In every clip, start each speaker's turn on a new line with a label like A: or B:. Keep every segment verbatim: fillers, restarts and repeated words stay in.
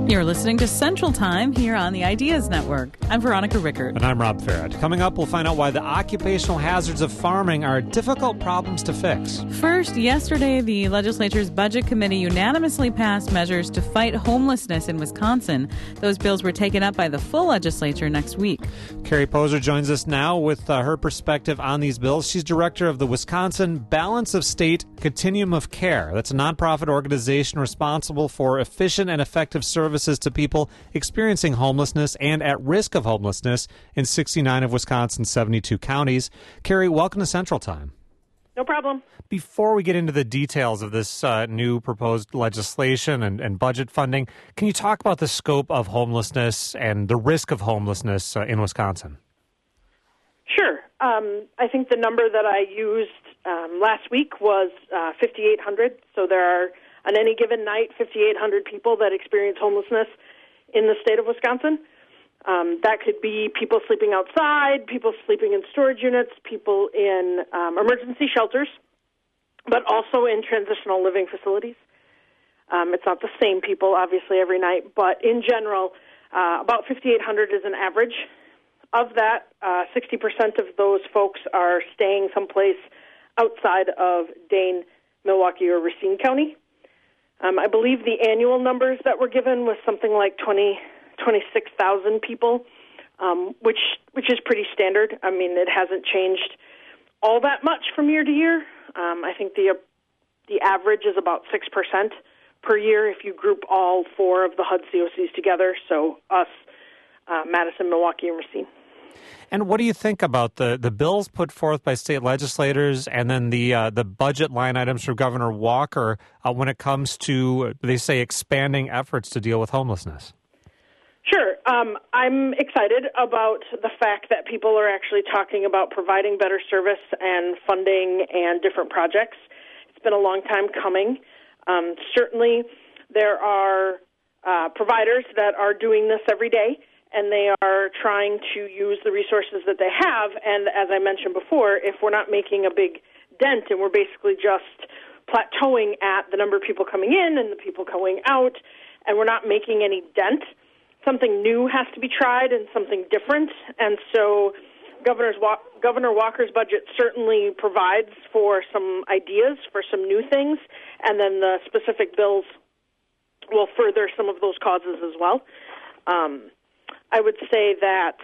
A: You're listening to Central Time here on the Ideas Network. I'm Veronica Rickert.
B: And I'm Rob Farrett. Coming up, we'll find out why the occupational hazards of farming are difficult problems to fix.
A: First, yesterday, the legislature's Budget Committee unanimously passed measures to fight homelessness in Wisconsin. Those bills were taken up by the full legislature next week.
B: Carrie Poser joins us now with uh, her perspective on these bills. She's director of the Wisconsin Balance of State Continuum of Care. That's a nonprofit organization responsible for efficient and effective services to people experiencing homelessness and at risk of homelessness in sixty-nine of Wisconsin's seventy-two counties. Carrie, welcome to Central Time.
C: No problem.
B: Before we get into the details of this uh, new proposed legislation and, and budget funding, can you talk about the scope of homelessness and the risk of homelessness uh, in Wisconsin?
C: Sure. Um, I think the number that I used um, last week was uh, fifty-eight hundred. So there are, on any given night, fifty-eight hundred people that experience homelessness in the state of Wisconsin. Um, that could be people sleeping outside, people sleeping in storage units, people in um, emergency shelters, but also in transitional living facilities. Um, it's not the same people, obviously, every night, but in general, uh, about fifty-eight hundred is an average. Of that, uh, sixty percent of those folks are staying someplace outside of Dane, Milwaukee, or Racine County. Um, I believe the annual numbers that were given was something like twenty, twenty-six thousand people, um, which which is pretty standard. I mean, it hasn't changed all that much from year to year. Um, I think the uh, the average is about six percent per year if you group all four of the H U D C O Cs together, so us, uh, Madison, Milwaukee, and Racine.
B: And what do you think about the, the bills put forth by state legislators and then the uh, the budget line items from Governor Walker uh, when it comes to, they say, expanding efforts to deal with homelessness?
C: Sure. Um, I'm excited about the fact that people are actually talking about providing better service and funding and different projects. It's been a long time coming. Um, certainly, there are uh, providers that are doing this every day, and they are trying to use the resources that they have. And as I mentioned before, if we're not making a big dent and we're basically just plateauing at the number of people coming in and the people going out, and we're not making any dent, something new has to be tried and something different. And so Governor's Wa- Governor Walker's budget certainly provides for some ideas, for some new things, and then the specific bills will further some of those causes as well. Um, I would say that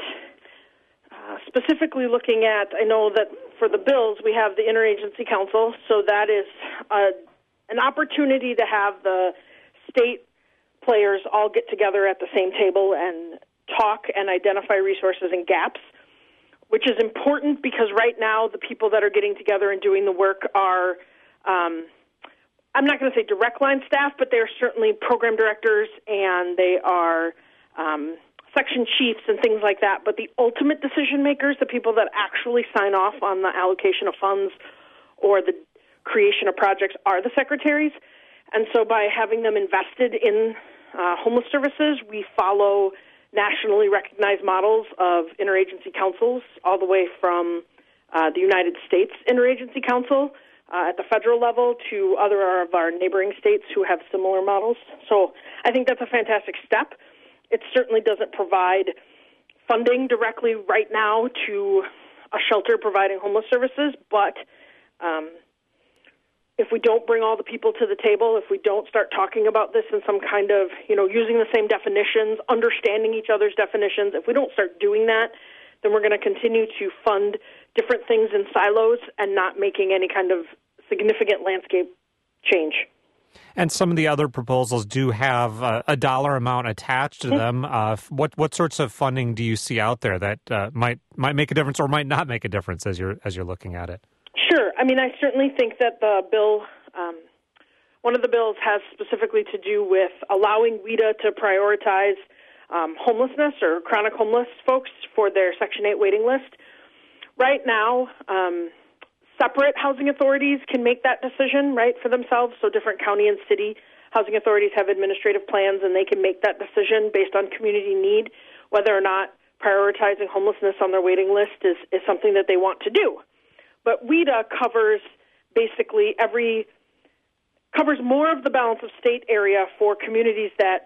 C: uh, specifically looking at, I know that for the bills we have the Interagency Council, so that is uh, an opportunity to have the state players all get together at the same table and talk and identify resources and gaps, which is important because right now the people that are getting together and doing the work are, um, I'm not going to say direct line staff, but they're certainly program directors and they are um, section chiefs and things like that. But the ultimate decision makers, the people that actually sign off on the allocation of funds or the creation of projects, are the secretaries. And so by having them invested in uh, homeless services, we follow nationally recognized models of interagency councils all the way from uh, the United States Interagency Council uh, at the federal level to other of our neighboring states who have similar models. So I think that's a fantastic step. It certainly doesn't provide funding directly right now to a shelter providing homeless services, but um, if we don't bring all the people to the table, if we don't start talking about this in some kind of, you know, using the same definitions, understanding each other's definitions, if we don't start doing that, then we're going to continue to fund different things in silos and not making any kind of significant landscape change.
B: And some of the other proposals do have uh, a dollar amount attached to them. Uh, what what sorts of funding do you see out there that uh, might might make a difference or might not make a difference as you're as you're looking at it?
C: Sure. I mean, I certainly think that the bill, um, one of the bills has specifically to do with allowing W I D A to prioritize um, homelessness or chronic homeless folks for their Section eight waiting list. Right now, um, separate housing authorities can make that decision, right, for themselves. So different county and city housing authorities have administrative plans, and they can make that decision based on community need, whether or not prioritizing homelessness on their waiting list is, is something that they want to do. But W I D A covers basically every, covers more of the balance of state area for communities that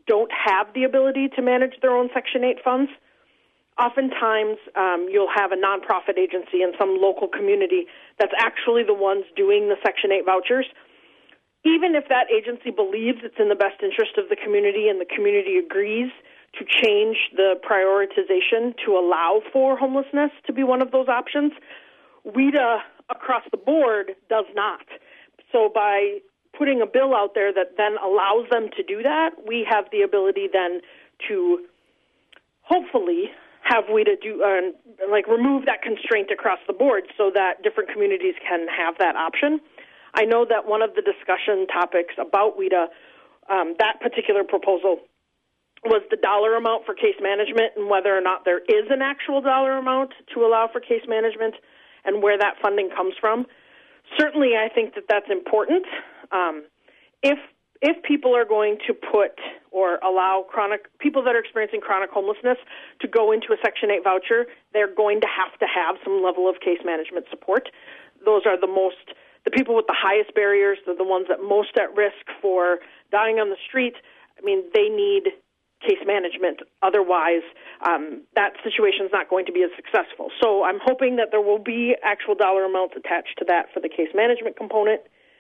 C: don't have the ability to manage their own Section eight funds. Oftentimes, um, you'll have a nonprofit agency in some local community that's actually the ones doing the Section eight vouchers. Even if that agency believes it's in the best interest of the community and the community agrees to change the prioritization to allow for homelessness to be one of those options, WHEDA across the board does not. So by putting a bill out there that then allows them to do that, we have the ability then to hopefully have WHEDA do, uh, like remove that constraint across the board so that different communities can have that option. I know that one of the discussion topics about WHEDA, um, that particular proposal, was the dollar amount for case management and whether or not there is an actual dollar amount to allow for case management and where that funding comes from. Certainly, I think that that's important. Um, if if people are going to put or allow chronic people that are experiencing chronic homelessness to go into a Section eight voucher, they're going to have to have some level of case management support. Those are the most the people with the highest barriers. They're the ones that most at risk for dying on the street. I mean, they need case management. Otherwise, um, that situation is not going to be as successful. So I'm hoping that there will be actual dollar amounts attached to that for the case management component.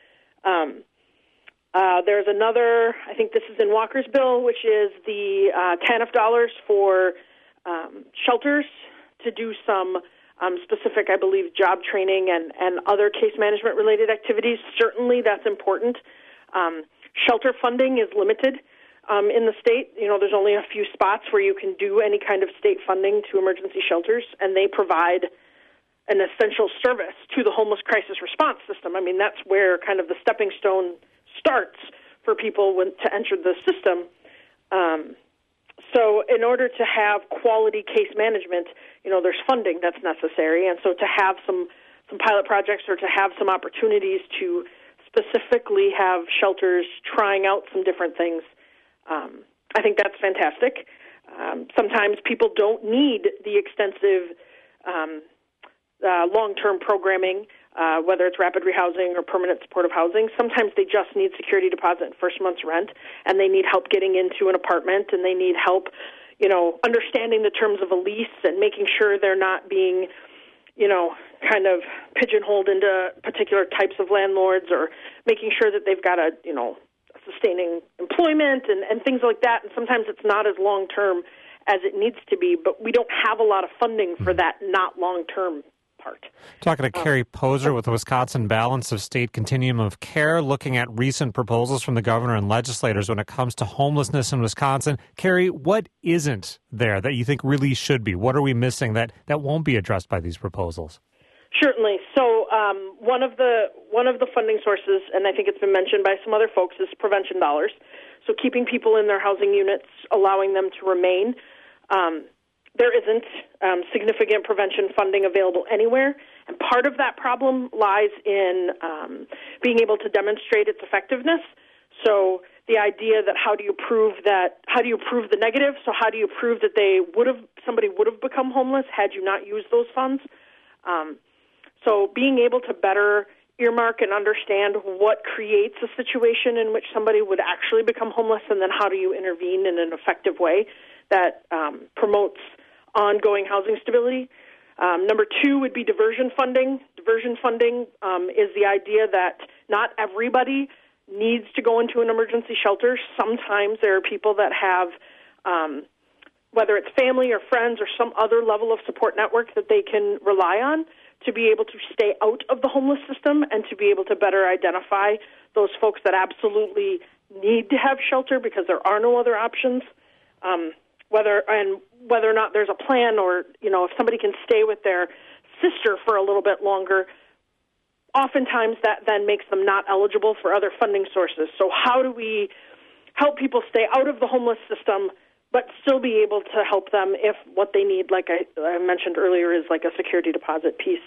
C: Um, uh, there's another, I think this is in Walker's bill, which is the uh, T A N F dollars for um, shelters to do some um, specific, I believe, job training and, and other case management related activities. Certainly that's important. Um, shelter funding is limited. Um, in the state, you know, there's only a few spots where you can do any kind of state funding to emergency shelters, and they provide an essential service to the homeless crisis response system. I mean, that's where kind of the stepping stone starts for people when, to enter the system. Um, so in order to have quality case management, you know, there's funding that's necessary, and so to have some, some pilot projects or to have some opportunities to specifically have shelters trying out some different things, Um, I think that's fantastic. Um, sometimes people don't need the extensive um, uh, long-term programming, uh, whether it's rapid rehousing or permanent supportive housing. Sometimes they just need security deposit and first month's rent, and they need help getting into an apartment, and they need help, you know, understanding the terms of a lease and making sure they're not being, you know, kind of pigeonholed into particular types of landlords, or making sure that they've got a, you know, sustaining employment and, and things like that. And sometimes it's not as long-term as it needs to be, but we don't have a lot of funding for that not long-term part.
B: Talking to um, Carrie Poser with the Wisconsin Balance of State Continuum of Care, looking at recent proposals from the governor and legislators when it comes to homelessness in Wisconsin. Carrie, what isn't there that you think really should be? What are we missing that, that won't be addressed by these proposals?
C: Certainly. So um, one of the one of the funding sources, and I think it's been mentioned by some other folks, is prevention dollars. So keeping people in their housing units, allowing them to remain. Um, there isn't um, significant prevention funding available anywhere, and part of that problem lies in um, being able to demonstrate its effectiveness. So the idea that how do you prove that? How do you prove the negative? So how do you prove that they would have somebody would have become homeless had you not used those funds? Um, So being able to better earmark and understand what creates a situation in which somebody would actually become homeless, and then how do you intervene in an effective way that um, promotes ongoing housing stability. Um, number two would be diversion funding. Diversion funding um, is the idea that not everybody needs to go into an emergency shelter. Sometimes there are people that have, um, whether it's family or friends or some other level of support network that they can rely on to be able to stay out of the homeless system and to be able to better identify those folks that absolutely need to have shelter because there are no other options. Um, whether and whether or not there's a plan, or you know, if somebody can stay with their sister for a little bit longer, oftentimes that then makes them not eligible for other funding sources. So how do we help people stay out of the homeless system but still be able to help them if what they need, like I, I mentioned earlier, is like a security deposit piece?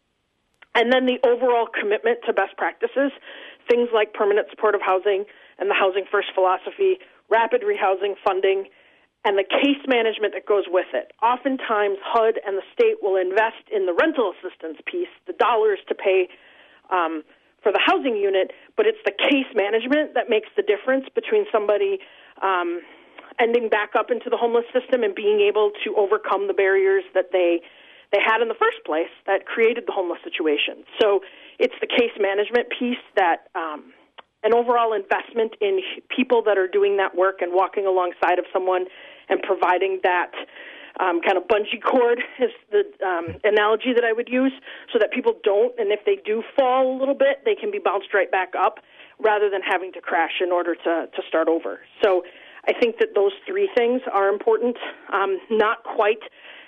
C: And then the overall commitment to best practices, things like permanent supportive housing and the Housing First philosophy, rapid rehousing funding, and the case management that goes with it. Oftentimes, H U D and the state will invest in the rental assistance piece, the dollars to pay um, for the housing unit, but it's the case management that makes the difference between somebody um, ending back up into the homeless system and being able to overcome the barriers that they they had in the first place that created the homeless situation. So it's the case management piece, that um, an overall investment in people that are doing that work and walking alongside of someone and providing that um, kind of bungee cord is the um, analogy that I would use, so that people don't, and if they do fall a little bit, they can be bounced right back up rather than having to crash in order to, to start over. So I think that those three things are important, um, not quite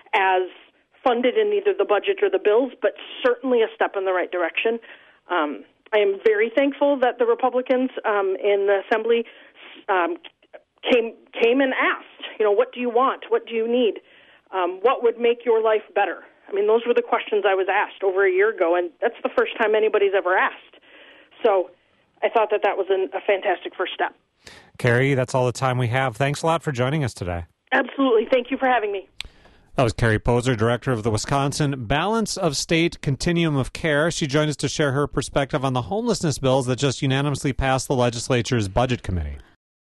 C: as funded in either the budget or the bills, but certainly a step in the right direction. Um, I am very thankful that the Republicans um, in the Assembly um, came came and asked, you know, what do you want? What do you need? Um, what would make your life better? I mean, those were the questions I was asked over a year ago, and that's the first time anybody's ever asked. So I thought that that was an, a fantastic first step.
B: Carrie, that's all the time we have. Thanks a lot for joining us today.
C: Absolutely. Thank you for having me.
B: That was Carrie Poser, director of the Wisconsin Balance of State Continuum of Care. She joined us to share her perspective on the homelessness bills that just unanimously passed the legislature's budget committee.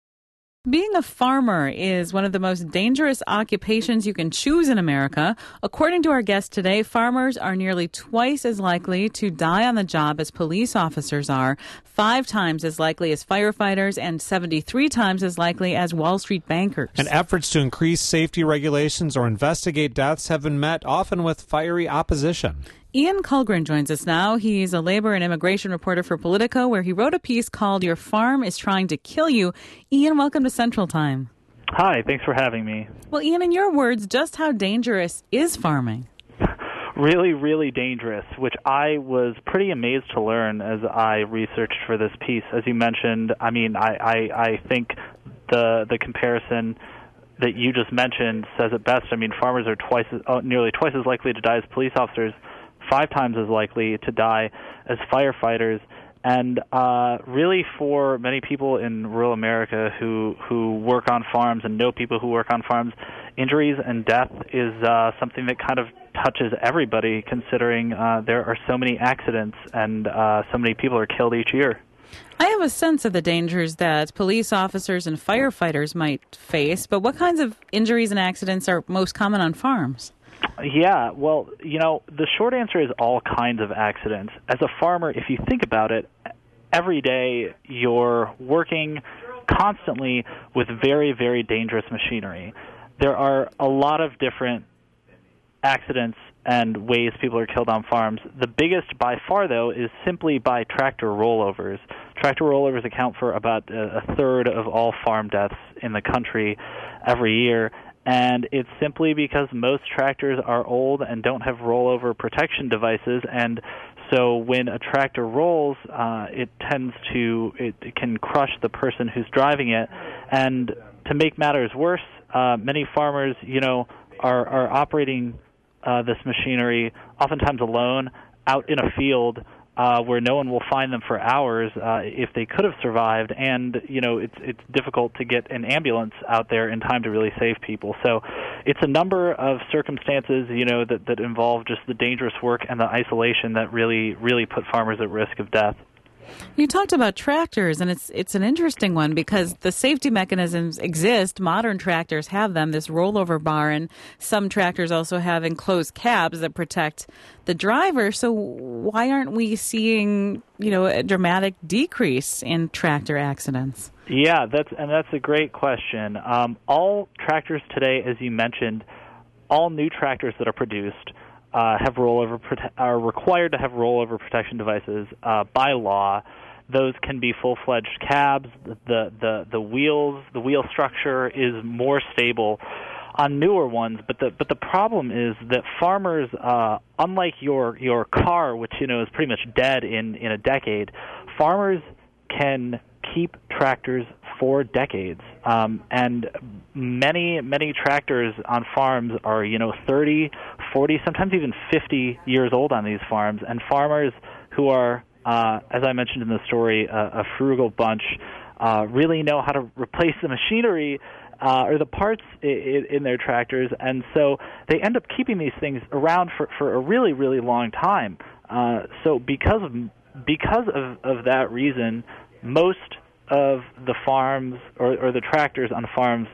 A: Being a farmer is one of the most dangerous occupations you can choose in America. According to our guest today, farmers are nearly twice as likely to die on the job as police officers are, five times as likely as firefighters, and seventy-three times as likely as Wall Street bankers.
B: And efforts to increase safety regulations or investigate deaths have been met, often with fiery opposition.
A: Ian Kullgren joins us now. He's a labor and immigration reporter for Politico, where he wrote a piece called Your Farm is Trying to Kill You. Ian, welcome to Central Time.
D: Hi, thanks for having me.
A: Well, Ian, in your words, just how dangerous is farming?
D: Really, really dangerous, which I was pretty amazed to learn as I researched for this piece. As you mentioned, I mean, I, I, I think the the comparison that you just mentioned says it best. I mean, farmers are twice, uh, nearly twice as likely to die as police officers, five times as likely to die as firefighters. And uh, really, for many people in rural America who, who work on farms and know people who work on farms, injuries and death is uh, something that kind of touches everybody, considering uh, there are so many accidents and uh, so many people are killed each year.
A: I have a sense of the dangers that police officers and firefighters might face, but what kinds of injuries and accidents are most common on farms?
D: Yeah, well, you know, the short answer is all kinds of accidents. As a farmer, if you think about it, every day you're working constantly with very, very dangerous machinery. There are a lot of different accidents and ways people are killed on farms. The biggest by far, though, is simply by tractor rollovers. Tractor rollovers account for about a third of all farm deaths in the country every year. And it's simply because most tractors are old and don't have rollover protection devices, and so when a tractor rolls, uh, it tends to, it, it can crush the person who's driving it. And to make matters worse, uh, many farmers, you know, are, are operating uh, this machinery oftentimes alone out in a field Uh, where no one will find them for hours uh, if they could have survived, and you know it's it's difficult to get an ambulance out there in time to really save people. So it's a number of circumstances, you know, that, that involve just the dangerous work and the isolation that really really put farmers at risk of death.
A: You talked about tractors, and it's it's an interesting one because the safety mechanisms exist. Modern tractors have them, this rollover bar, and some tractors also have enclosed cabs that protect the driver. So why aren't we seeing, you know, a dramatic decrease in tractor accidents?
D: Yeah, that's and that's a great question. Um, all tractors today, as you mentioned, all new tractors that are produced Uh, have rollover prote- are required to have rollover protection devices uh, by law. Those can be full-fledged cabs. The the the wheels, the wheel structure is more stable on newer ones. But the but the problem is that farmers, uh, unlike your your car, which you know is pretty much dead in in a decade, farmers can keep tractors for decades. Um, and many, many tractors on farms are, you know, thirty, forty, sometimes even fifty years old on these farms. And farmers who are, uh, as I mentioned in the story, uh, a frugal bunch, uh, really know how to replace the machinery uh, or the parts I- in their tractors. And so they end up keeping these things around for, for a really, really long time. Uh, so because of, because of, of that reason, most of the farms or, or the tractors on farms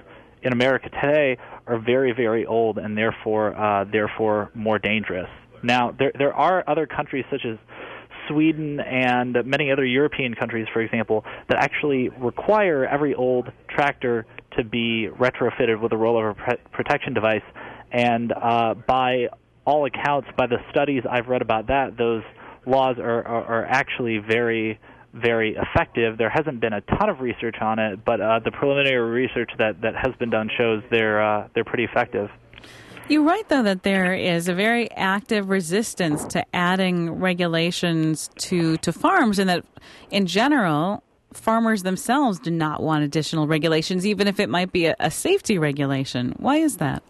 D: in America today are very, very old and therefore uh, therefore more dangerous. Now, there there are other countries such as Sweden and many other European countries, for example, that actually require every old tractor to be retrofitted with a rollover pre- protection device. And uh, by all accounts, by the studies I've read about that, those laws are, are, are actually very, very effective. There hasn't been a ton of research on it, but uh, the preliminary research that, that has been done shows they're uh, they're pretty effective.
A: You write, though, that there is a very active resistance to adding regulations to, to farms, and that, in general, farmers themselves do not want additional regulations, even if it might be a, a safety regulation. Why is that?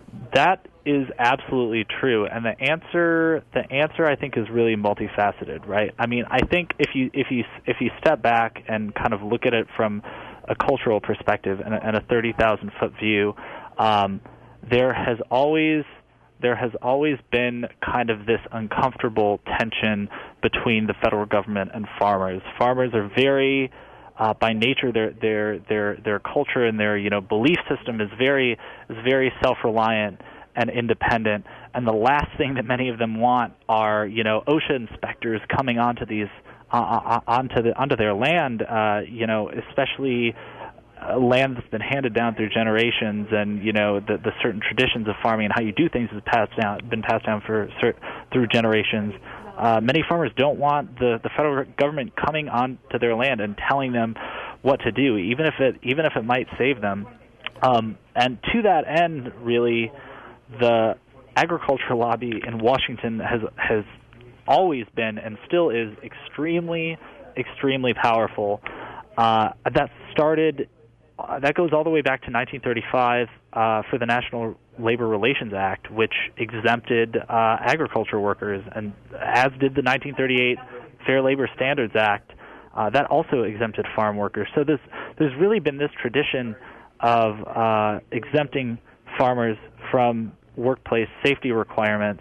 D: That is absolutely true, and the answer, the answer, I think, is really multifaceted, right? I mean, I think if you if you if you step back and kind of look at it from a cultural perspective and a, and a thirty thousand foot view, um, there has always there has always been kind of this uncomfortable tension between the federal government and farmers. Farmers are very Uh, by nature, their their their their culture and their you know belief system is very is very self-reliant and independent. And the last thing that many of them want are you know OSHA inspectors coming onto these uh, onto the onto their land. Uh, you know, especially uh, land that's been handed down through generations, and you know the the certain traditions of farming and how you do things has passed down been passed down for through generations. Uh, many farmers don't want the, the federal government coming onto their land and telling them what to do, even if it even if it might save them. Um, and to that end, really, the agriculture lobby in Washington has has always been and still is extremely, extremely powerful. Uh, that started. Uh, that goes all the way back to nineteen thirty-five uh, for the National Labor Relations Act, which exempted uh, agriculture workers, and as did the nineteen thirty-eight Fair Labor Standards Act, uh, that also exempted farm workers. So there's there's really been this tradition of uh, exempting farmers from workplace safety requirements,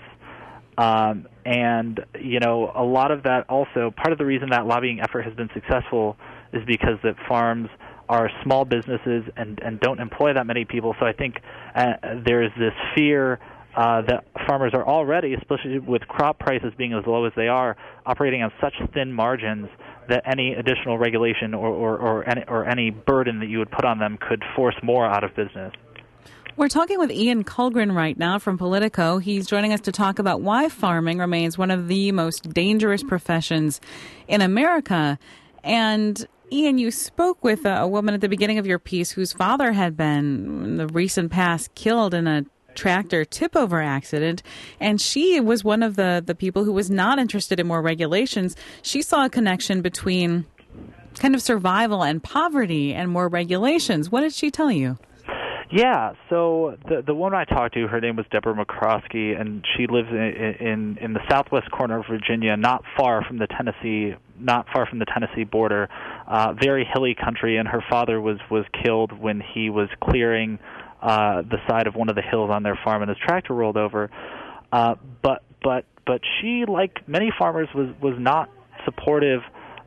D: um, and you know a lot of that also part of the reason that lobbying effort has been successful is because that farms are small businesses and, and don't employ that many people. So I think uh, there is this fear uh, that farmers are already, especially with crop prices being as low as they are, operating on such thin margins that any additional regulation or, or, or, any, or any burden that you would put on them could force more out of business.
A: We're talking with Ian Kullgren right now from Politico. He's joining us to talk about why farming remains one of the most dangerous professions in America. And Ian, you spoke with a, a woman at the beginning of your piece whose father had been, in the recent past, killed in a tractor tip-over accident, and she was one of the, the people who was not interested in more regulations. She saw a connection between kind of survival and poverty and more regulations. What did she tell you?
D: Yeah, so the the woman I talked to, her name was Deborah McCroskey, and she lives in, in in the southwest corner of Virginia, not far from the Tennessee, not far from the Tennessee border, uh, very hilly country. And her father was was killed when he was clearing uh, the side of one of the hills on their farm, and his tractor rolled over. Uh, but but but she, like many farmers, was was not supportive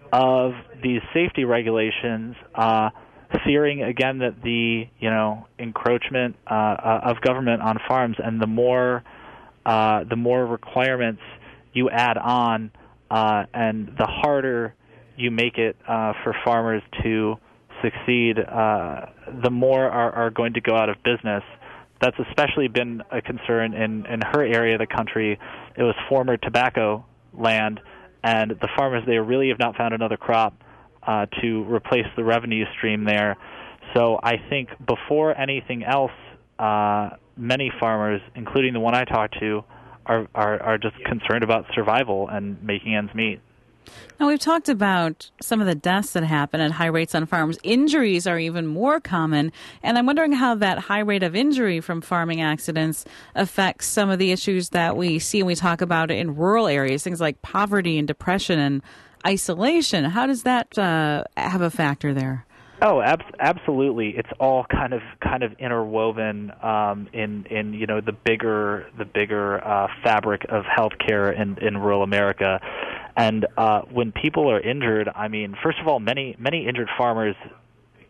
D: of these safety regulations. Uh, fearing again that the you know encroachment uh, uh, of government on farms, and the more uh, the more requirements you add on, uh, and the harder you make it uh, for farmers to succeed, uh, the more are, are going to go out of business. That's especially been a concern in, in her area of the country. It was former tobacco land, and the farmers there really have not found another crop Uh, to replace the revenue stream there. So I think before anything else, uh, many farmers, including the one I talked to, are, are, are just concerned about survival and making ends meet.
A: Now, we've talked about some of the deaths that happen at high rates on farms. Injuries are even more common, and I'm wondering how that high rate of injury from farming accidents affects some of the issues that we see when we talk about it in rural areas, things like poverty and depression and isolation. How does that uh, have a factor there?
D: Oh, ab- absolutely. It's all kind of kind of interwoven um, in in you know the bigger the bigger uh, fabric of healthcare in, in rural America. And uh, when people are injured, I mean, first of all, many many injured farmers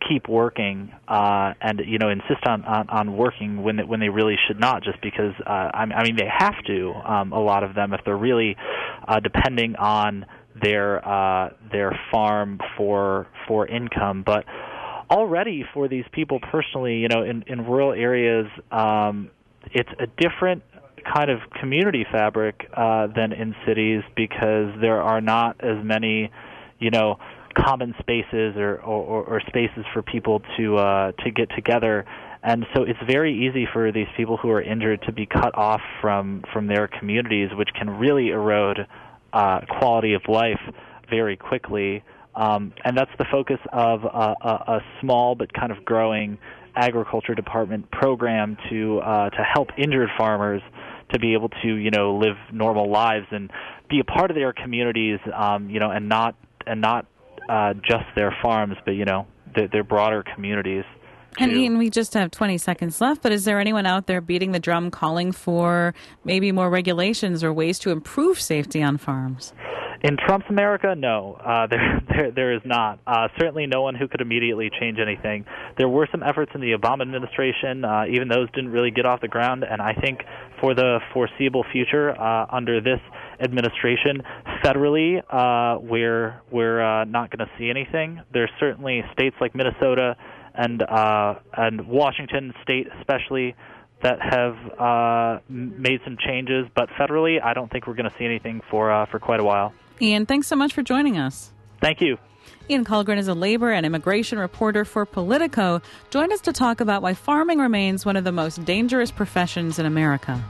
D: keep working uh, and you know insist on, on, on working when they, when they really should not, just because uh, I, I mean they have to. Um, a lot of them, if they're really uh, depending on their uh, their farm for for income, but already for these people personally, you know, in, in rural areas, um, it's a different kind of community fabric uh, than in cities, because there are not as many, you know, common spaces or, or, or spaces for people to uh, to get together. And so it's very easy for these people who are injured to be cut off from, from their communities, which can really erode uh, quality of life very quickly. Um, and that's the focus of a, a, a small but kind of growing agriculture department program to uh, to help injured farmers to be able to, you know, live normal lives and be a part of their communities, um, you know, and not and not uh, just their farms, but you know, their, their broader communities.
A: And Ian, we just have twenty seconds left, but is there anyone out there beating the drum calling for maybe more regulations or ways to improve safety on farms?
D: In Trump's America, no, uh, there, there, there is not. Uh, certainly no one who could immediately change anything. There were some efforts in the Obama administration. Uh, even those didn't really get off the ground. And I think for the foreseeable future, uh, under this administration, federally, uh, we're, we're uh, not going to see anything. There's certainly states like Minnesota and, uh, and Washington State especially that have uh, made some changes. But federally, I don't think we're going to see anything for, uh, for quite a while.
A: Ian, thanks so much for joining us.
D: Thank you.
A: Ian Kullgren is a labor and immigration reporter for Politico. Join us to talk about why farming remains one of the most dangerous professions in America.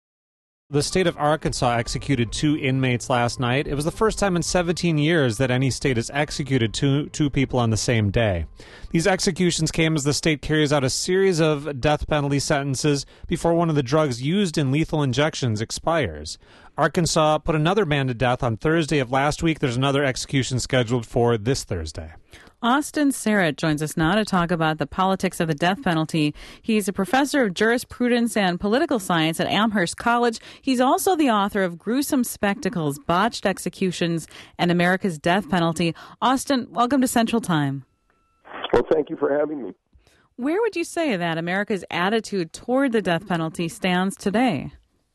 B: The state of Arkansas executed two inmates last night. It was the first time in seventeen years that any state has executed two, two people on the same day. These executions came as the state carries out a series of death penalty sentences before one of the drugs used in lethal injections expires. Arkansas put another man to death on Thursday of last week. There's another execution scheduled for this Thursday.
A: Austin Serrett joins us now to talk about the politics of the death penalty. He's a professor of jurisprudence and political science at Amherst College. He's also the author of Gruesome Spectacles, Botched Executions, and America's Death Penalty. Austin, welcome to Central Time.
E: Well, thank you for having me.
A: Where would you say that America's attitude toward the death penalty stands today?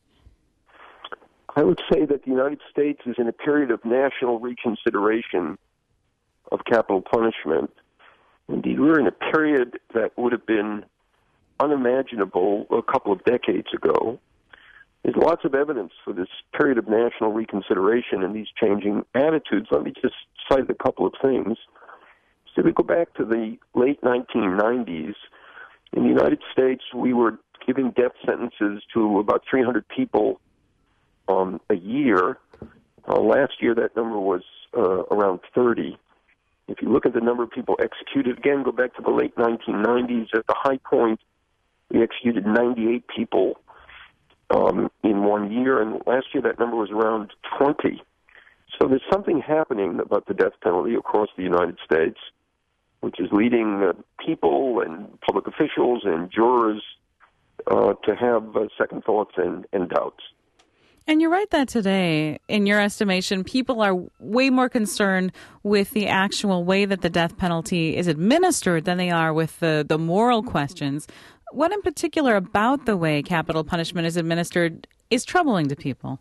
E: I would say that the United States is in a period of national reconsideration of capital punishment. Indeed, we're in a period that would have been unimaginable a couple of decades ago. There's lots of evidence for this period of national reconsideration and these changing attitudes. Let me just cite a couple of things. So if we go back to the late nineteen nineties, in the United States, we were giving death sentences to about three hundred people um, a year. Uh, last year, that number was uh, around thirty. If you look at the number of people executed, again, go back to the late nineteen nineties, at the high point, we executed ninety-eight people um, in one year, and last year that number was around twenty. So there's something happening about the death penalty across the United States, which is leading uh, people and public officials and jurors uh, to have uh, second thoughts and, and doubts.
A: And you write that today, in your estimation, people are way more concerned with the actual way that the death penalty is administered than they are with the, the moral questions. What in particular about the way capital punishment is administered is troubling to people?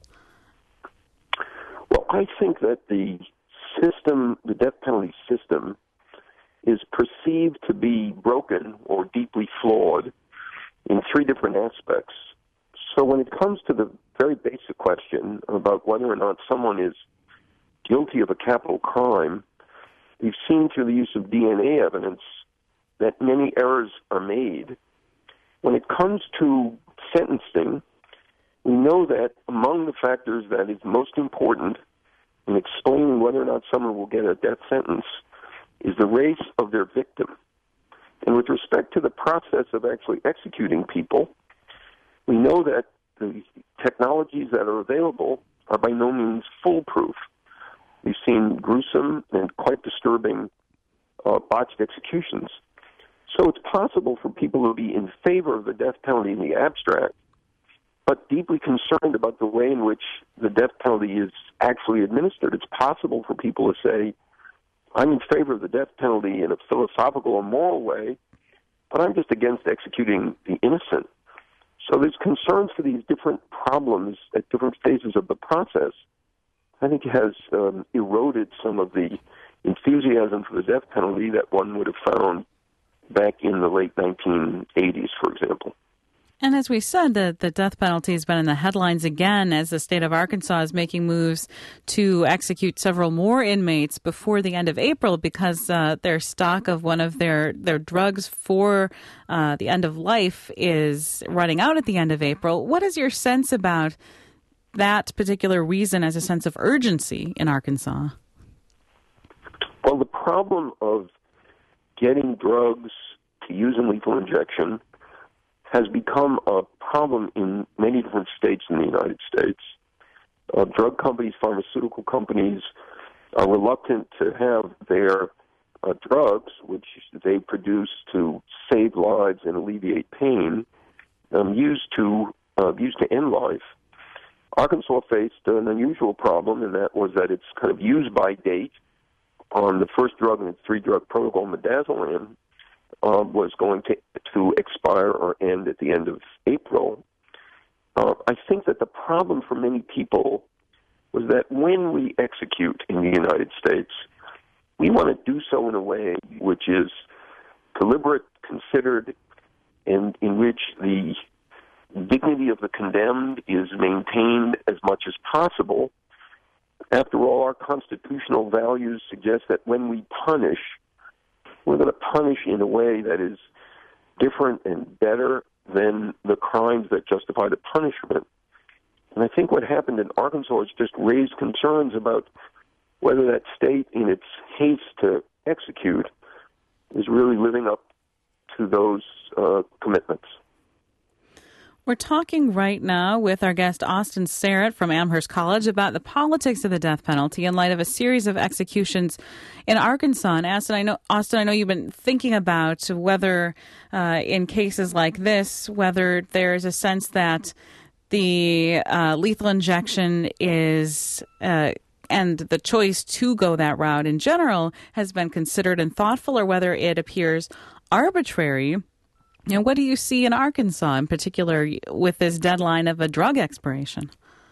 E: Well, I think that the system, the death penalty system, is perceived to be broken or deeply flawed in three different aspects. So when it comes to the very basic question about whether or not someone is guilty of a capital crime, we've seen through the use of D N A evidence that many errors are made. When it comes to sentencing, we know that among the factors that is most important in explaining whether or not someone will get a death sentence is the race of their victim. And with respect to the process of actually executing people, we know that the technologies that are available are by no means foolproof. We've seen gruesome and quite disturbing uh, botched executions. So it's possible for people to be in favor of the death penalty in the abstract, but deeply concerned about the way in which the death penalty is actually administered. It's possible for people to say, I'm in favor of the death penalty in a philosophical or moral way, but I'm just against executing the innocent. So there's concerns for these different problems at different phases of the process. I think it has um, eroded some of the enthusiasm for the death penalty that one would have found back in the late nineteen eighties, for example.
A: And as we said, the, the death penalty has been in the headlines again as the state of Arkansas is making moves to execute several more inmates before the end of April because uh, their stock of one of their, their drugs for uh, the end of life is running out at the end of April. What is your sense about that particular reason as a sense of urgency in Arkansas?
E: Well, the problem of getting drugs to use in lethal injection has become a problem in many different states in the United States. Uh, drug companies, pharmaceutical companies are reluctant to have their uh, drugs, which they produce to save lives and alleviate pain, um, used to uh, used to end life. Arkansas faced an unusual problem, and that was that its kind of use-by date on the first drug in its three-drug protocol, midazolam, uh, was going to, to expire or end at the end of April. Uh, I think that the problem for many people was that when we execute in the United States, we want to do so in a way which is deliberate, considered, and in which the dignity of the condemned is maintained as much as possible. After all, our constitutional values suggest that when we punish, we're going to punish in a way that is different and better than the crimes that justify the punishment. And I think what happened in Arkansas is just raised concerns about whether that state, in its haste to execute, is really living up to those uh, commitments.
A: We're talking right now with our guest Austin Serrett from Amherst College about the politics of the death penalty in light of a series of executions in Arkansas. And Austin, I know, Austin, I know you've been thinking about whether, uh, in cases like this, whether there's a sense that the uh, lethal injection is uh, and the choice to go that route in general has been considered and thoughtful, or whether it appears arbitrary. You know, what do you see in Arkansas in particular with this deadline of a drug expiration?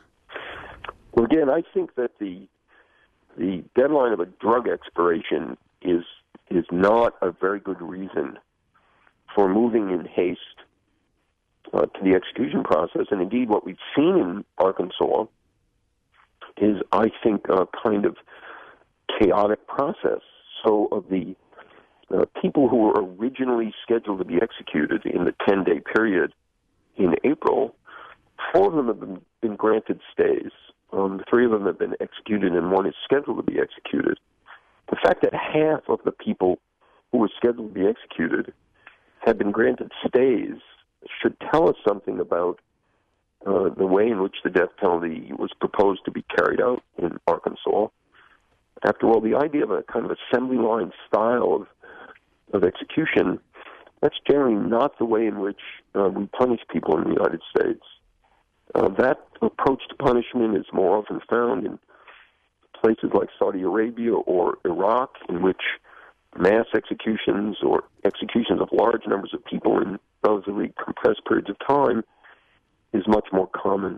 E: Well, again, I think that the the deadline of a drug expiration is is not a very good reason for moving in haste uh, to the execution process. And indeed, what we've seen in Arkansas is, I think, a kind of chaotic process. So of the Uh, people who were originally scheduled to be executed in the ten-day period in April, four of them have been, been granted stays. Um, three of them have been executed, and one is scheduled to be executed. The fact that half of the people who were scheduled to be executed have been granted stays should tell us something about uh, the way in which the death penalty was proposed to be carried out in Arkansas. After all, the idea of a kind of assembly line style of of execution, that's generally not the way in which uh, we punish people in the United States. Uh, that approach to punishment is more often found in places like Saudi Arabia or Iraq, in which mass executions or executions of large numbers of people in relatively compressed periods of time is much more common.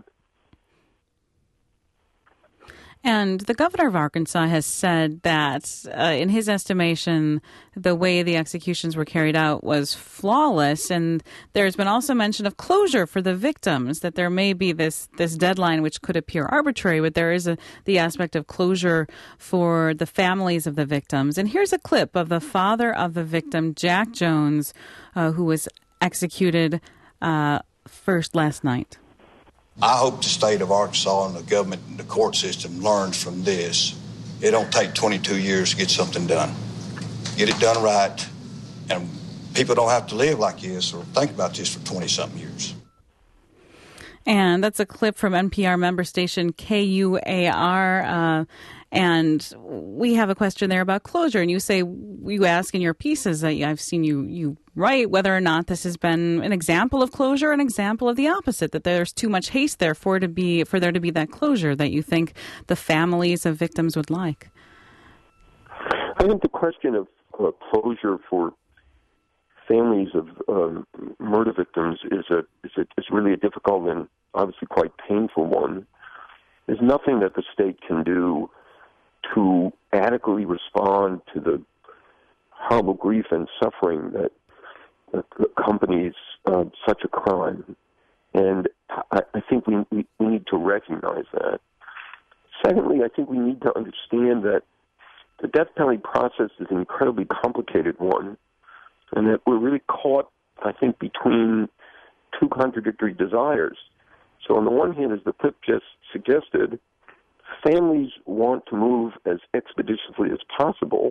A: And the governor of Arkansas has said that, uh, in his estimation, the way the executions were carried out was flawless. And there's been also mention of closure for the victims, that there may be this, this deadline which could appear arbitrary, but there is a, the aspect of closure for the families of the victims. And here's a clip of the father of the victim, Jack Jones, uh, who was executed uh, first last night.
F: I hope the state of Arkansas and the government and the court system learns from this. It don't take twenty-two years to get something done. Get it done right, and people don't have to live like this or think about this for twenty-something years.
A: And that's a clip from N P R member station K U A R. Uh, and we have a question there about closure. And you say, you ask in your pieces that I've seen you, you write whether or not this has been an example of closure, an example of the opposite, that there's too much haste there for, to be, for there to be that closure that you think the families of victims would like.
E: I think the question of uh, closure for families of um, murder victims is a, is a is really a difficult and obviously quite painful one. There's nothing that the state can do to adequately respond to the horrible grief and suffering that, that accompanies uh, such a crime. And I, I think we, we, we need to recognize that. Secondly, I think we need to understand that the death penalty process is an incredibly complicated one, and that we're really caught, I think, between two contradictory desires. So on the one hand, as the clip just suggested, families want to move as expeditiously as possible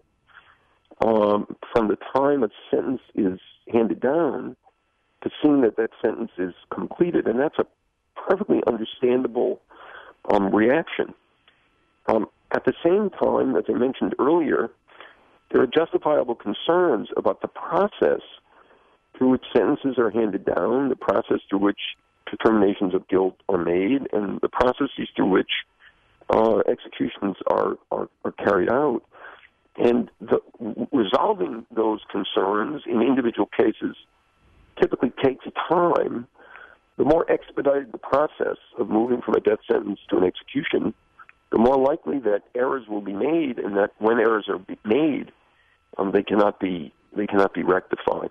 E: um, from the time a sentence is handed down to seeing that that sentence is completed, and that's a perfectly understandable um, reaction. Um, at the same time, as I mentioned earlier, there are justifiable concerns about the process through which sentences are handed down, the process through which determinations of guilt are made, and the processes through which uh, executions are, are, are carried out. And the, resolving those concerns in individual cases typically takes time. The more expedited the process of moving from a death sentence to an execution, the more likely that errors will be made, and that when errors are made, um, they cannot be they cannot be rectified.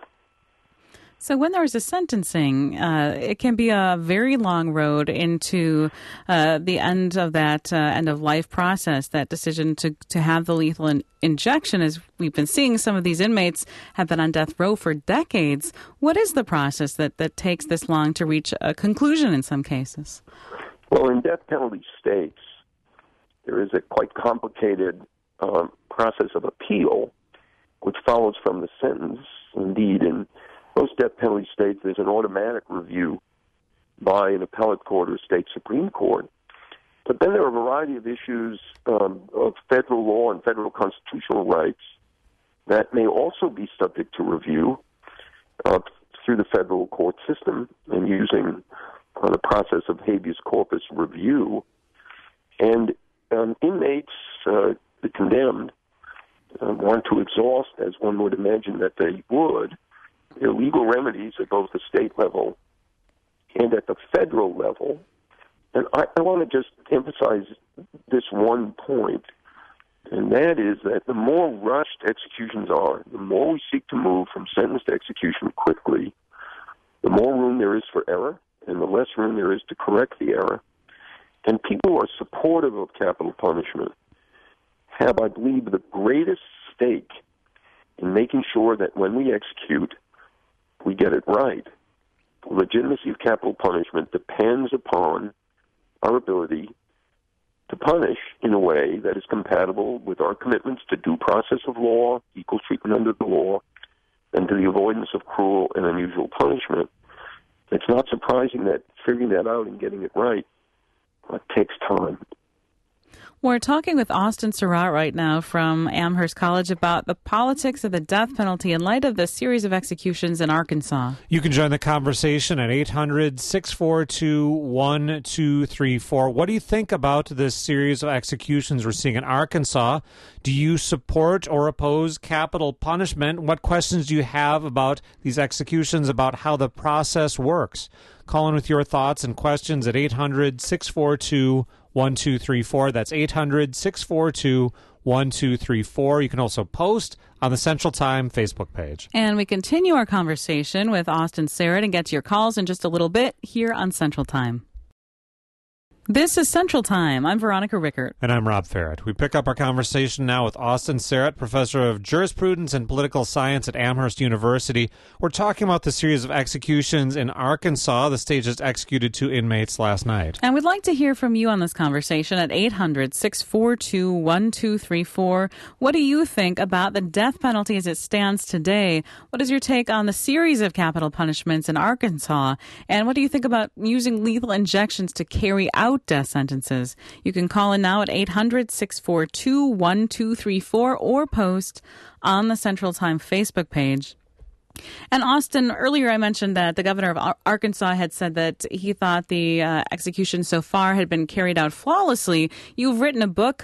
A: So when there is a sentencing, uh, it can be a very long road into uh, the end of that uh, end-of-life process, that decision to, to have the lethal in- injection. As we've been seeing, some of these inmates have been on death row for decades. What is the process that, that takes this long to reach a conclusion in some cases?
E: Well, in death penalty states, there is a quite complicated um, process of appeal, which follows from the sentence. Indeed, in most death penalty states, there's an automatic review by an appellate court or state Supreme Court. But then there are a variety of issues um, of federal law and federal constitutional rights that may also be subject to review uh, through the federal court system and using uh, the process of habeas corpus review. And um, inmates, uh, the condemned, uh, want to exhaust, as one would imagine that they would, their legal remedies at both the state level and at the federal level. And I, I want to just emphasize this one point, and that is that the more rushed executions are, the more we seek to move from sentence to execution quickly, the more room there is for error, and the less room there is to correct the error. And people who are supportive of capital punishment have, I believe, the greatest stake in making sure that when we execute, we get it right. The legitimacy of capital punishment depends upon our ability to punish in a way that is compatible with our commitments to due process of law, equal treatment under the law, and to the avoidance of cruel and unusual punishment. It's not surprising that figuring that out and getting it right uh, takes time.
A: We're talking with Austin Surratt right now from Amherst College about the politics of the death penalty in light of the series of executions in Arkansas.
B: You can join the conversation at eight hundred, six four two, one two three four. What do you think about this series of executions we're seeing in Arkansas? Do you support or oppose capital punishment? What questions do you have about these executions, about how the process works? Call in with your thoughts and questions at eight hundred, six four two, one two three four. That's eight hundred, six four two, one two three four. You can also post on the Central Time Facebook page.
A: And we continue our conversation with Austin Surratt and get to your calls in just a little bit here on Central Time. This is Central Time. I'm Veronica Rickert.
B: And I'm Rob Farrett. We pick up our conversation now with Austin Surratt, professor of jurisprudence and political science at Amherst University. We're talking about the series of executions in Arkansas. The state just executed two inmates last night.
A: And we'd like to hear from you on this conversation at eight hundred, six four two, one two three four. What do you think about the death penalty as it stands today? What is your take on the series of capital punishments in Arkansas? And what do you think about using lethal injections to carry out death sentences? You can call in now at eight hundred, six four two, one two three four or post on the Central Time Facebook page. And Austin, earlier I mentioned that the governor of Arkansas had said that he thought the uh, execution so far had been carried out flawlessly. You've written a book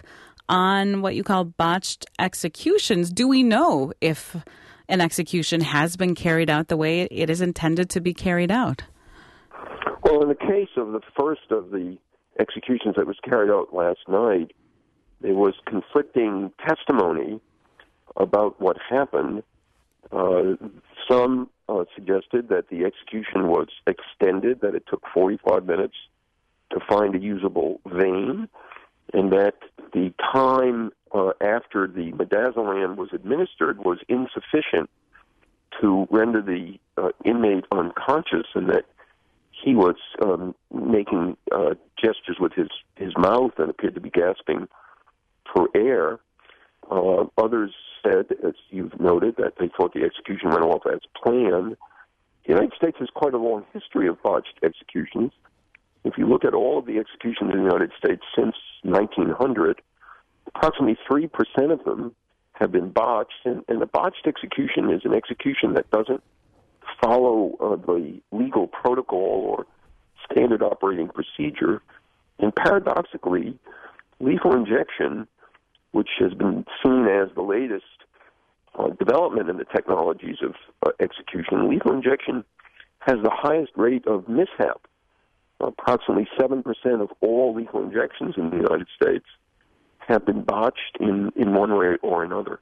A: on what you call botched executions. Do we know if an execution has been carried out the way it is intended to be carried out?
E: Well, in the case of the first of the executions that was carried out last night, there was conflicting testimony about what happened. Uh, some uh, suggested that the execution was extended, that it took forty-five minutes to find a usable vein, and that the time uh, after the midazolam was administered was insufficient to render the uh, inmate unconscious, and that he was um, making uh, gestures with his, his mouth and appeared to be gasping for air. Uh, others said, as you've noted, that they thought the execution went off as planned. The United States has quite a long history of botched executions. If you look at all of the executions in the United States since nineteen hundred, approximately three percent of them have been botched, and, and a botched execution is an execution that doesn't follow uh, the legal protocol or standard operating procedure. And paradoxically, lethal injection, which has been seen as the latest uh, development in the technologies of uh, execution, lethal injection has the highest rate of mishap. Approximately seven percent of all lethal injections in the United States have been botched in, in one way or another.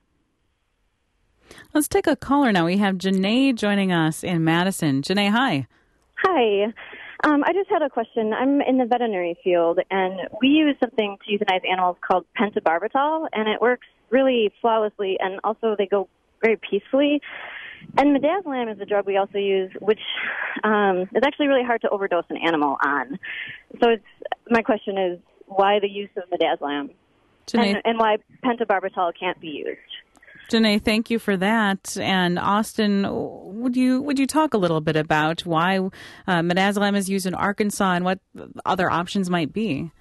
A: Let's take a caller now. We have Janae joining us in Madison. Janae, hi.
G: Hi. Um, I just had a question. I'm in the veterinary field, and we use something to euthanize animals called pentobarbital, and it works really flawlessly, and also they go very peacefully. And midazolam is a drug we also use, which um, is actually really hard to overdose an animal on. So it's, my question is, why the use of midazolam? And, and why pentobarbital can't be used?
A: Janae, thank you for that. And Austin, would you would you talk a little bit about why uh, midazolam is used in Arkansas and what other options might be?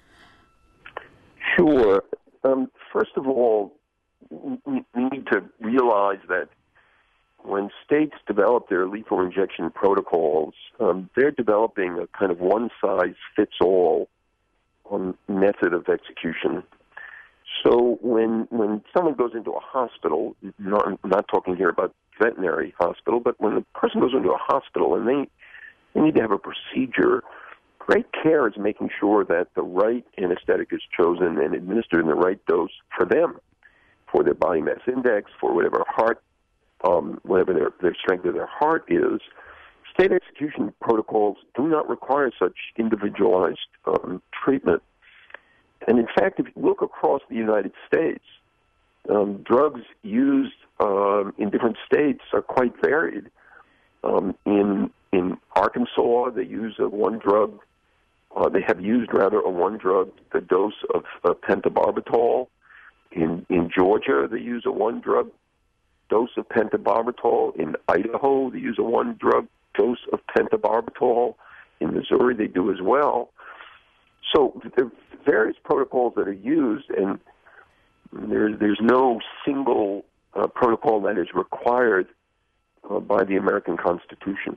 E: Sure. Um, first of all, we need to realize that when states develop their lethal injection protocols, um, they're developing a kind of one-size-fits-all um, method of execution. So when when someone goes into a hospital, not, I'm not talking here about veterinary hospital, but when a person goes into a hospital and they, they need to have a procedure, great care is making sure that the right anesthetic is chosen and administered in the right dose for them, for their body mass index, for whatever heart, um, whatever their, their strength of their heart is. State execution protocols do not require such individualized um, treatment. And in fact, if you look across the United States, um, drugs used um, in different states are quite varied. Um, in in Arkansas, they use a one drug. Uh, they have used rather a one drug the dose of uh, pentobarbital. In in Georgia, they use a one drug dose of pentobarbital. In Idaho, they use a one drug dose of pentobarbital. In Missouri, they do as well. So there are various protocols that are used, and there, there's no single uh, protocol that is required uh, by the American Constitution.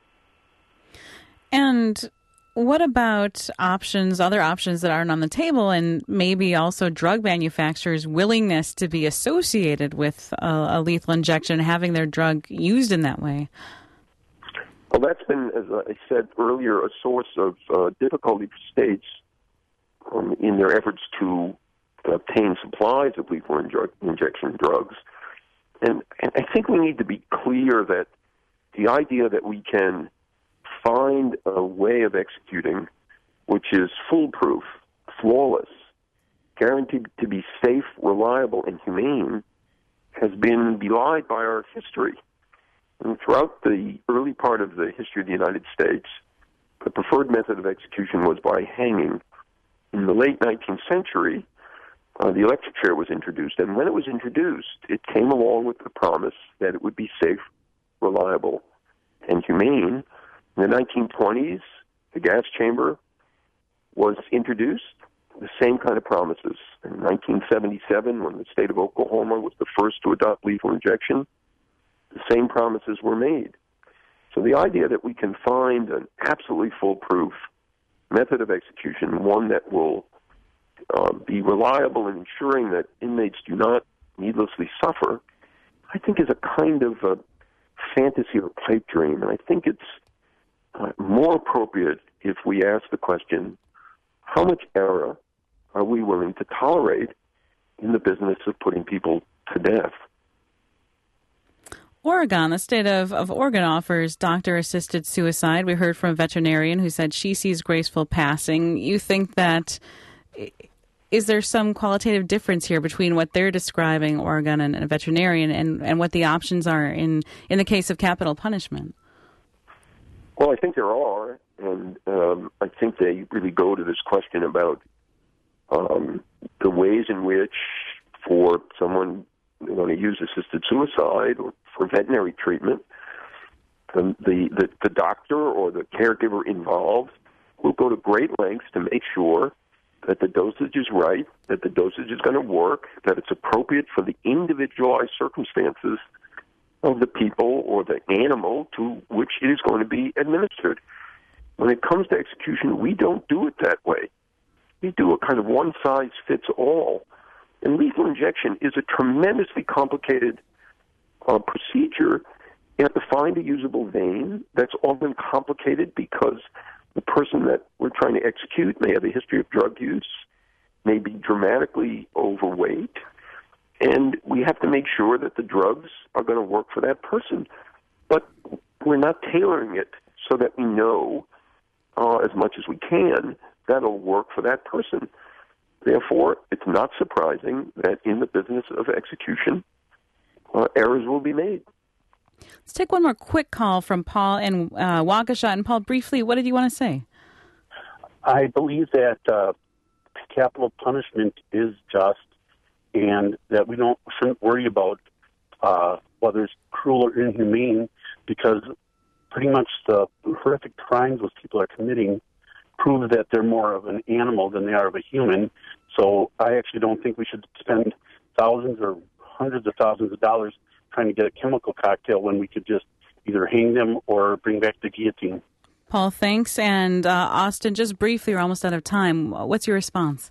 A: And what about options, other options that aren't on the table, and maybe also drug manufacturers' willingness to be associated with a, a lethal injection, having their drug used in that way?
E: Well, that's been, as I said earlier, a source of uh, difficulty for states um, in their efforts to obtain supplies of lethal inj- injection drugs. And, and I think we need to be clear that the idea that we can find a way of executing which is foolproof, flawless, guaranteed to be safe, reliable, and humane has been belied by our history. And throughout the early part of the history of the United States, the preferred method of execution was by hanging. In the late nineteenth century, uh, the electric chair was introduced, and when it was introduced, it came along with the promise that it would be safe, reliable, and humane. In the nineteen twenties, the gas chamber was introduced, the same kind of promises. In nineteen seventy-seven, when the state of Oklahoma was the first to adopt lethal injection, the same promises were made. So the idea that we can find an absolutely foolproof method of execution, one that will uh, be reliable in ensuring that inmates do not needlessly suffer, I think is a kind of a fantasy or pipe dream. And I think it's uh, more appropriate if we ask the question, how much error are we willing to tolerate in the business of putting people to death?
A: Oregon, the state of, of Oregon offers doctor-assisted suicide. We heard from a veterinarian who said she sees graceful passing. You think that, is there some qualitative difference here between what they're describing, Oregon and a veterinarian, and, and what the options are in, in the case of capital punishment?
E: Well, I think there are, and um, I think they really go to this question about um, the ways in which, for someone going to use assisted suicide or for veterinary treatment, the, the, the, the doctor or the caregiver involved will go to great lengths to make sure that the dosage is right, that the dosage is going to work, that it's appropriate for the individualized circumstances of the people or the animal to which it is going to be administered. When it comes to execution, we don't do it that way. We do a kind of one-size-fits-all. And lethal injection is a tremendously complicated uh, procedure. You have to find a usable vein. That's often complicated because the person that we're trying to execute may have a history of drug use, may be dramatically overweight, and we have to make sure that the drugs are going to work for that person. But we're not tailoring it so that we know uh, as much as we can that'll work for that person. Therefore, it's not surprising that in the business of execution, uh, errors will be made.
A: Let's take one more quick call from Paul in uh, Waukesha. And Paul, briefly, what did you want to say?
H: I believe that uh, capital punishment is just, and that we don't shouldn't worry about uh, whether it's cruel or inhumane, because pretty much the horrific crimes those people are committing prove that they're more of an animal than they are of a human. So I actually don't think we should spend thousands or hundreds of thousands of dollars trying to get a chemical cocktail when we could just either hang them or bring back the guillotine.
A: Paul, thanks. And uh, Austin, just briefly, we're almost out of time. What's your response?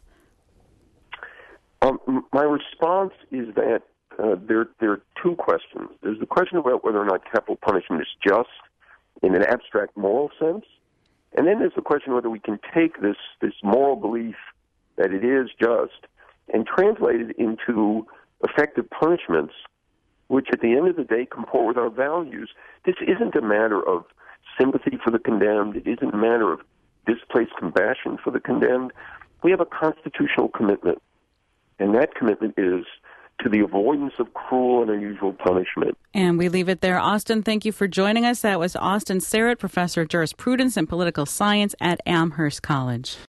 E: Um, my response is that uh, there, there are two questions. There's the question about whether or not capital punishment is just in an abstract moral sense. And then there's the question whether we can take this, this moral belief that it is just and translate it into effective punishments, which at the end of the day comport with our values. This isn't a matter of sympathy for the condemned. It isn't a matter of displaced compassion for the condemned. We have a constitutional commitment, and that commitment is to the avoidance of cruel and unusual punishment.
A: And we leave it there. Austin, thank you for joining us. That was Austin Sterrett, Professor of Jurisprudence and Political Science at Amherst College.